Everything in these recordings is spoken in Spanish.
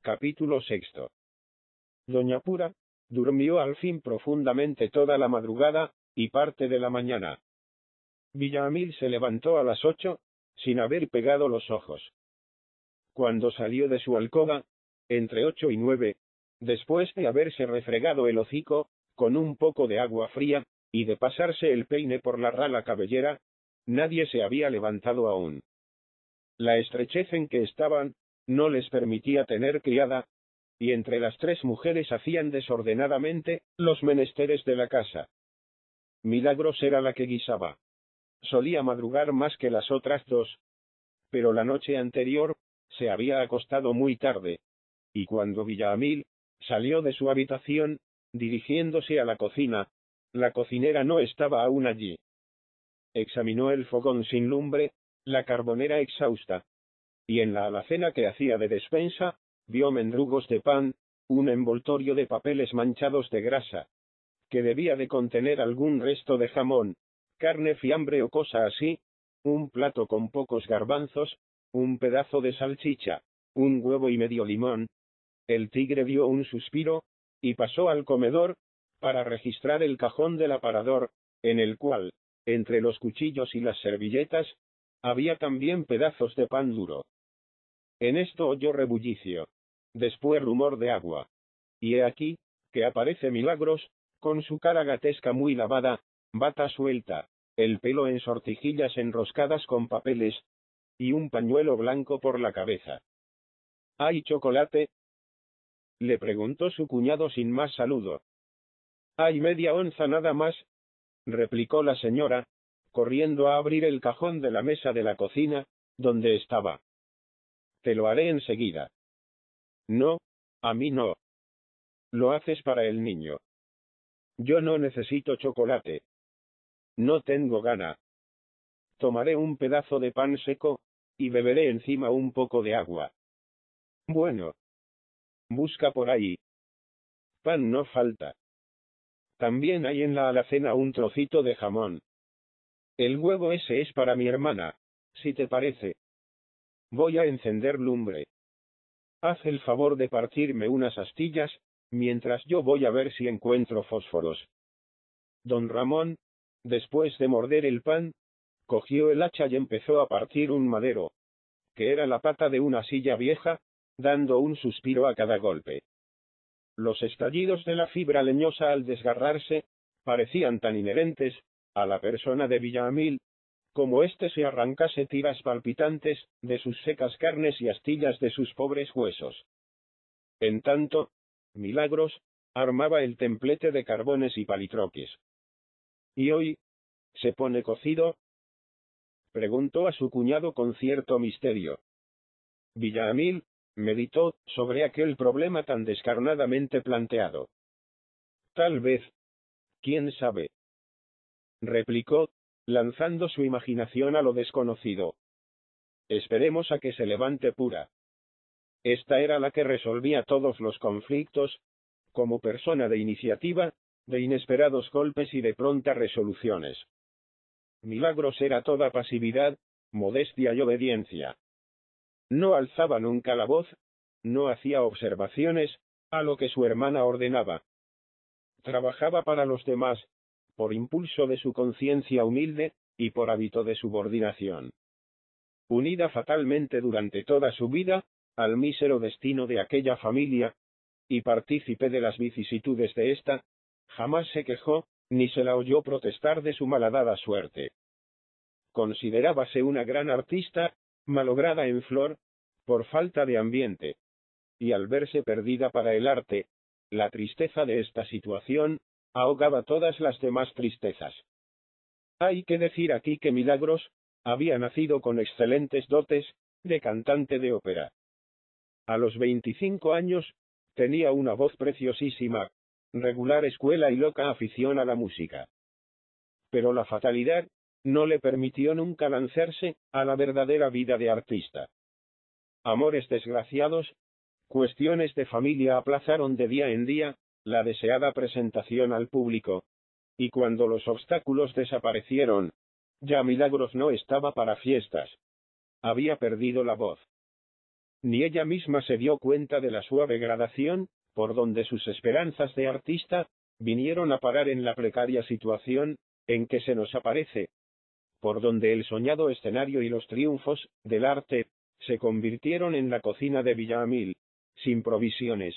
Capítulo sexto. Doña Pura durmió al fin profundamente toda la madrugada y parte de la mañana. Villamil se levantó a las 8, sin haber pegado los ojos. Cuando salió de su alcoba, entre 8 y 9, después de haberse refregado el hocico con un poco de agua fría, y de pasarse el peine por la rala cabellera, nadie se había levantado aún. La estrechez en que estaban no les permitía tener criada, y entre las 3 mujeres hacían desordenadamente los menesteres de la casa. Milagros era la que guisaba. Solía madrugar más que las otras 2, pero la noche anterior se había acostado muy tarde, y cuando Villamil salió de su habitación, dirigiéndose a la cocina, la cocinera no estaba aún allí. Examinó el fogón sin lumbre, la carbonera exhausta, y en la alacena que hacía de despensa, vio mendrugos de pan, un envoltorio de papeles manchados de grasa, que debía de contener algún resto de jamón, carne, fiambre o cosa así, un plato con pocos garbanzos, un pedazo de salchicha, un huevo y medio limón. El tigre dio un suspiro, y pasó al comedor, para registrar el cajón del aparador, en el cual, entre los cuchillos y las servilletas, había también pedazos de pan duro. En esto oyó rebullicio, después rumor de agua. Y he aquí, que aparece Milagros, con su cara gatesca muy lavada, bata suelta, el pelo en sortijillas enroscadas con papeles, y un pañuelo blanco por la cabeza. ¿Hay chocolate?, le preguntó su cuñado sin más saludo. Hay media onza nada más, replicó la señora, corriendo a abrir el cajón de la mesa de la cocina, donde estaba. Te lo haré enseguida. No, a mí no. Lo haces para el niño. Yo no necesito chocolate. No tengo gana. Tomaré un pedazo de pan seco, y beberé encima un poco de agua. Bueno. Busca por ahí. Pan no falta. También hay en la alacena un trocito de jamón. El huevo ese es para mi hermana, si te parece. Voy a encender lumbre. Haz el favor de partirme unas astillas, mientras yo voy a ver si encuentro fósforos. Don Ramón, después de morder el pan, cogió el hacha y empezó a partir un madero, que era la pata de una silla vieja, dando un suspiro a cada golpe. Los estallidos de la fibra leñosa al desgarrarse, parecían tan inherentes a la persona de Villamil, como éste se arrancase tiras palpitantes de sus secas carnes y astillas de sus pobres huesos. En tanto, Milagros armaba el templete de carbones y palitroques. ¿Y hoy se pone cocido?, preguntó a su cuñado con cierto misterio. Villamil meditó sobre aquel problema tan descarnadamente planteado. Tal vez, quién sabe, replicó, lanzando su imaginación a lo desconocido. Esperemos a que se levante Pura. Esta era la que resolvía todos los conflictos, como persona de iniciativa, de inesperados golpes y de prontas resoluciones. Milagros era toda pasividad, modestia y obediencia. No alzaba nunca la voz, no hacía observaciones a lo que su hermana ordenaba. Trabajaba para los demás, por impulso de su conciencia humilde, y por hábito de subordinación. Unida fatalmente durante toda su vida al mísero destino de aquella familia, y partícipe de las vicisitudes de ésta, jamás se quejó, ni se la oyó protestar de su malhadada suerte. Considerábase una gran artista, malograda en flor, por falta de ambiente. Y al verse perdida para el arte, la tristeza de esta situación ahogaba todas las demás tristezas. Hay que decir aquí que Milagros había nacido con excelentes dotes de cantante de ópera. A los 25 años, tenía una voz preciosísima, regular escuela y loca afición a la música. Pero la fatalidad no le permitió nunca lanzarse a la verdadera vida de artista. Amores desgraciados, cuestiones de familia aplazaron de día en día la deseada presentación al público, y cuando los obstáculos desaparecieron, ya Milagros no estaba para fiestas. Había perdido la voz. ni ella misma se dio cuenta de la suave gradación, por donde sus esperanzas de artista, vinieron a parar en la precaria situación, en que se nos aparece, por donde el soñado escenario y los triunfos, del arte, se convirtieron en la cocina de Villamil, sin provisiones.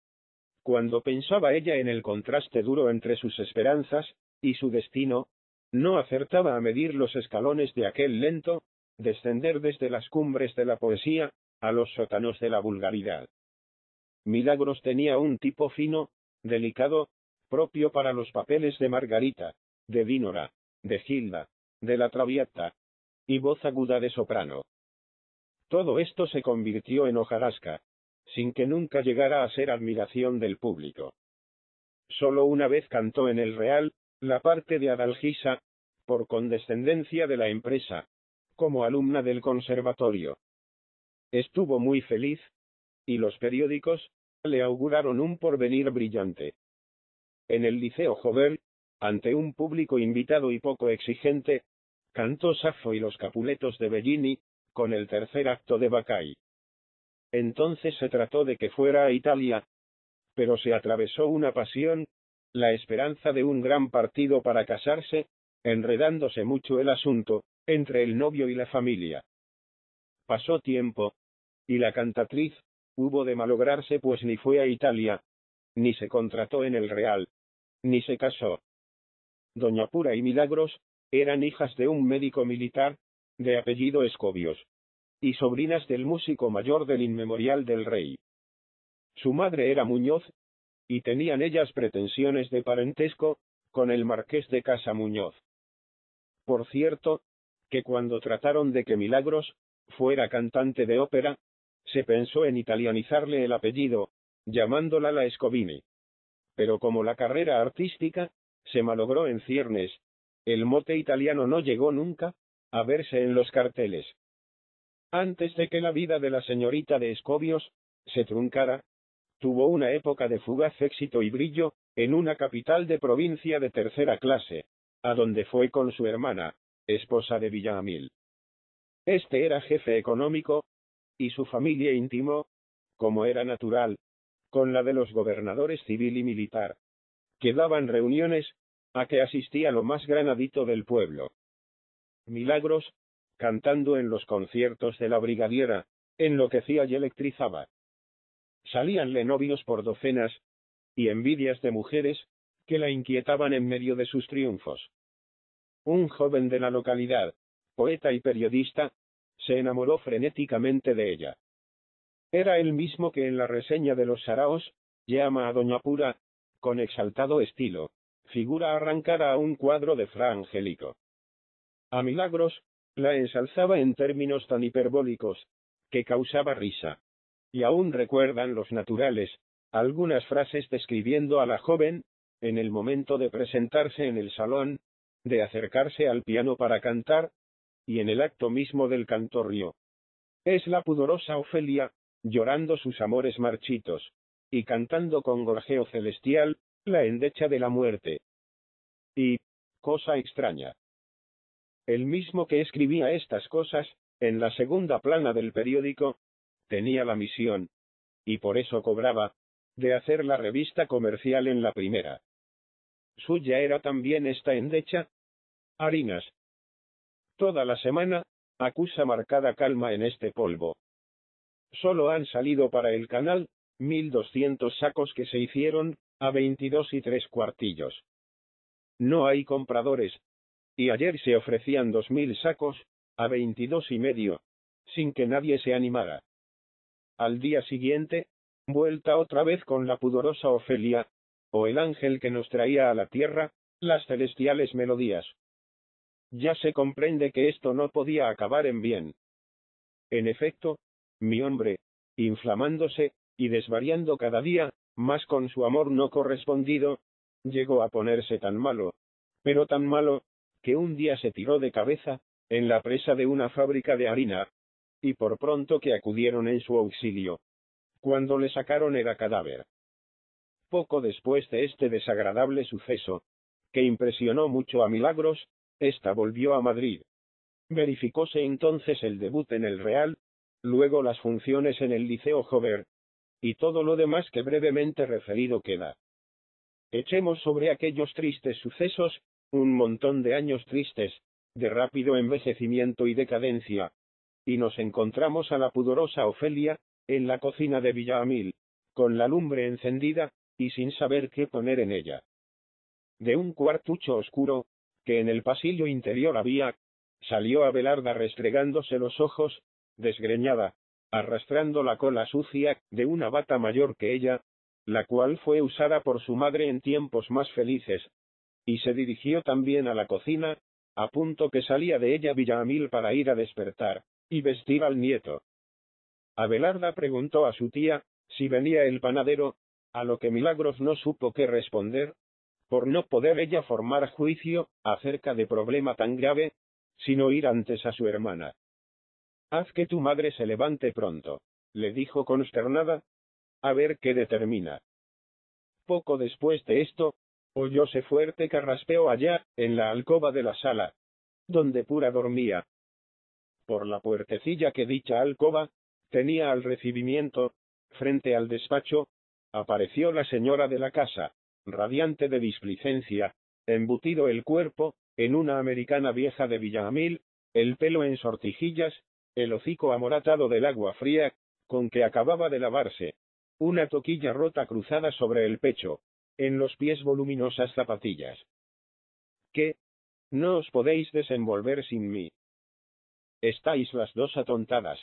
Cuando pensaba ella en el contraste duro entre sus esperanzas, y su destino, no acertaba a medir los escalones de aquel lento, descender desde las cumbres de la poesía, a los sótanos de la vulgaridad. Milagros tenía un tipo fino, delicado, propio para los papeles de Margarita, de Dínora, de Gilda, de la Traviata, y voz aguda de soprano. Todo esto se convirtió en hojarasca, sin que nunca llegara a ser admiración del público. Solo una vez cantó en el Real, la parte de Adalgisa, por condescendencia de la empresa, como alumna del conservatorio. Estuvo muy feliz, y los periódicos le auguraron un porvenir brillante. En el Liceo Jovel, ante un público invitado y poco exigente, cantó Safo y los Capuletos de Bellini, con el tercer acto de Bacai. Entonces se trató de que fuera a Italia, pero se atravesó una pasión, la esperanza de un gran partido para casarse, enredándose mucho el asunto, entre el novio y la familia. Pasó tiempo, y la cantatriz, hubo de malograrse pues ni fue a Italia, ni se contrató en el Real, ni se casó. Doña Pura y Milagros, eran hijas de un médico militar, de apellido Escobios, y sobrinas del músico mayor del Inmemorial del Rey. Su madre era Muñoz, y tenían ellas pretensiones de parentesco, con el marqués de Casa Muñoz. Por cierto, que cuando trataron de que Milagros fuera cantante de ópera, se pensó en italianizarle el apellido, llamándola la Scobini. Pero como la carrera artística se malogró en ciernes, el mote italiano no llegó nunca a verse en los carteles. Antes de que la vida de la señorita de Escobios se truncara, tuvo una época de fugaz éxito y brillo, en una capital de provincia de tercera clase, a donde fue con su hermana, esposa de Villamil. Este era jefe económico, y su familia intimó, como era natural, con la de los gobernadores civil y militar, que daban reuniones, a que asistía lo más granadito del pueblo. Milagros, cantando en los conciertos de la brigadiera, enloquecía y electrizaba. Salíanle novios por docenas, y envidias de mujeres, que la inquietaban en medio de sus triunfos. Un joven de la localidad, poeta y periodista, se enamoró frenéticamente de ella. Era el mismo que en la reseña de los Saraos, llama a Doña Pura, con exaltado estilo, figura arrancada a un cuadro de Fra Angelico. A Milagros, la ensalzaba en términos tan hiperbólicos, que causaba risa. Y aún recuerdan los naturales, algunas frases describiendo a la joven, en el momento de presentarse en el salón, de acercarse al piano para cantar, y en el acto mismo del cantorrio. Es la pudorosa Ofelia, llorando sus amores marchitos, y cantando con gorjeo celestial, la endecha de la muerte. Y, cosa extraña, el mismo que escribía estas cosas, en la segunda plana del periódico, tenía la misión, y por eso cobraba, de hacer la revista comercial en la primera. Suya era también esta endecha, harinas. Toda la semana, acusa marcada calma en este polvo. Solo han salido para el canal, 1200 sacos que se hicieron, a 22 y 3 cuartillos. No hay compradores, y ayer se ofrecían 2000 sacos, a 22 y medio, sin que nadie se animara. Al día siguiente, vuelta otra vez con la pudorosa Ofelia, o el ángel que nos traía a la tierra, las celestiales melodías. Ya se comprende que esto no podía acabar en bien. En efecto, mi hombre, inflamándose, y desvariando cada día, más con su amor no correspondido, llegó a ponerse tan malo, pero tan malo, que un día se tiró de cabeza, en la presa de una fábrica de harina, y por pronto que acudieron en su auxilio. Cuando le sacaron era cadáver. Poco después de este desagradable suceso, que impresionó mucho a Milagros, ésta volvió a Madrid. Verificóse entonces el debut en el Real, luego las funciones en el Liceo Jover, y todo lo demás que brevemente referido queda. Echemos sobre aquellos tristes sucesos, un montón de años tristes, de rápido envejecimiento y decadencia, y nos encontramos a la pudorosa Ofelia, en la cocina de Villamil, con la lumbre encendida, y sin saber qué poner en ella. De un cuartucho oscuro, que en el pasillo interior había, salió Abelarda restregándose los ojos, desgreñada, arrastrando la cola sucia de una bata mayor que ella, la cual fue usada por su madre en tiempos más felices, y se dirigió también a la cocina, a punto que salía de ella Villamil para ir a despertar y vestir al nieto. Abelarda preguntó a su tía si venía el panadero, a lo que Milagros no supo qué responder, por no poder ella formar juicio acerca de problema tan grave, sino ir antes a su hermana. Haz que tu madre se levante pronto, le dijo consternada, a ver qué determina. Poco después de esto, oyóse fuerte carraspeo allá, en la alcoba de la sala, donde Pura dormía. Por la puertecilla que dicha alcoba tenía al recibimiento, frente al despacho, apareció la señora de la casa, radiante de displicencia, embutido el cuerpo, en una americana vieja de Villamil, el pelo en sortijillas, el hocico amoratado del agua fría, con que acababa de lavarse, una toquilla rota cruzada sobre el pecho, en los pies voluminosas zapatillas. ¿Qué? ¿No os podéis desenvolver sin mí? ¿Estáis las dos atontadas?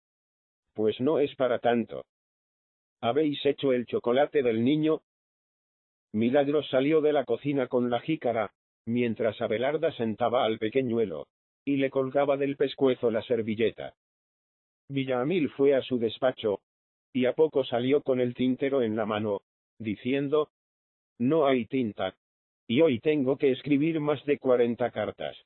Pues no es para tanto. ¿Habéis hecho el chocolate del niño? Milagros salió de la cocina con la jícara, mientras Abelarda sentaba al pequeñuelo, y le colgaba del pescuezo la servilleta. Villamil fue a su despacho, y a poco salió con el tintero en la mano, diciendo, no hay tinta, y hoy tengo que escribir más de 40 cartas.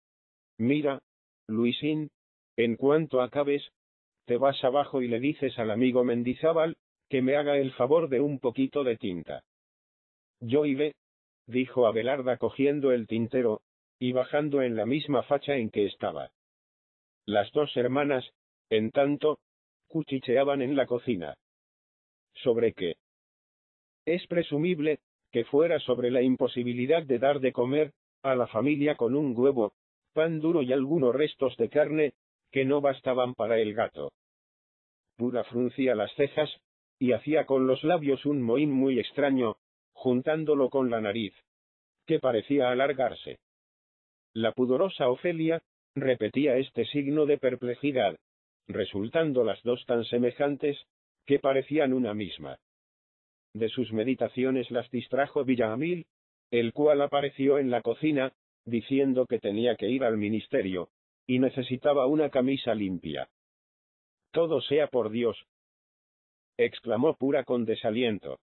Mira, Luisín, en cuanto acabes, te vas abajo y le dices al amigo Mendizábal, que me haga el favor de un poquito de tinta. Yo iré, dijo Abelarda cogiendo el tintero, y bajando en la misma facha en que estaba. Las dos hermanas, en tanto, cuchicheaban en la cocina. ¿Sobre qué? Es presumible, que fuera sobre la imposibilidad de dar de comer, a la familia con un huevo, pan duro y algunos restos de carne, que no bastaban para el gato. Pura fruncía las cejas, y hacía con los labios un mohín muy extraño, juntándolo con la nariz, que parecía alargarse. La pudorosa Ofelia repetía este signo de perplejidad, resultando las dos tan semejantes, que parecían una misma. De sus meditaciones las distrajo Villamil, el cual apareció en la cocina, diciendo que tenía que ir al ministerio, y necesitaba una camisa limpia. Todo sea por Dios, exclamó Pura con desaliento.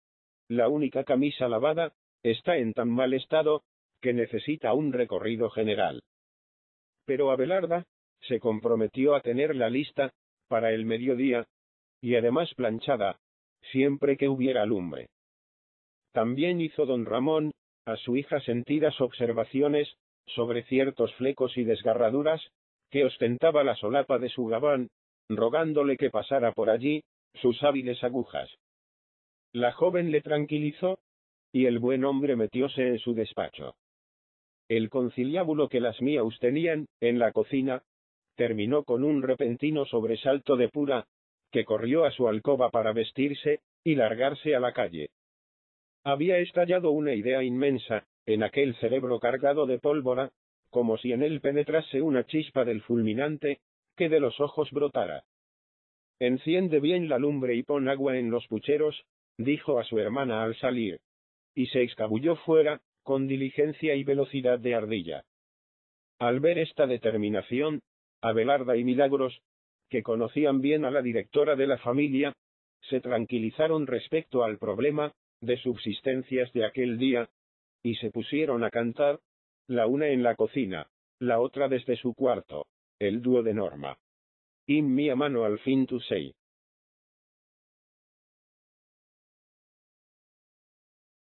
La única camisa lavada está en tan mal estado, que necesita un recorrido general. Pero Abelarda se comprometió a tenerla lista para el mediodía, y además planchada, siempre que hubiera lumbre. También hizo don Ramón, a su hija sentidas observaciones, sobre ciertos flecos y desgarraduras, que ostentaba la solapa de su gabán, rogándole que pasara por allí sus hábiles agujas. La joven le tranquilizó, y el buen hombre metióse en su despacho. El conciliábulo que las Miaus tenían, en la cocina, terminó con un repentino sobresalto de Pura, que corrió a su alcoba para vestirse, y largarse a la calle. Había estallado una idea inmensa, en aquel cerebro cargado de pólvora, como si en él penetrase una chispa del fulminante, que de los ojos brotara. Enciende bien la lumbre y pon agua en los pucheros, dijo a su hermana al salir, y se escabulló fuera, con diligencia y velocidad de ardilla. Al ver esta determinación, Abelarda y Milagros, que conocían bien a la directora de la familia, se tranquilizaron respecto al problema de subsistencias de aquel día, y se pusieron a cantar, la una en la cocina, la otra desde su cuarto, el dúo de Norma. In mia mano al fin tu sei.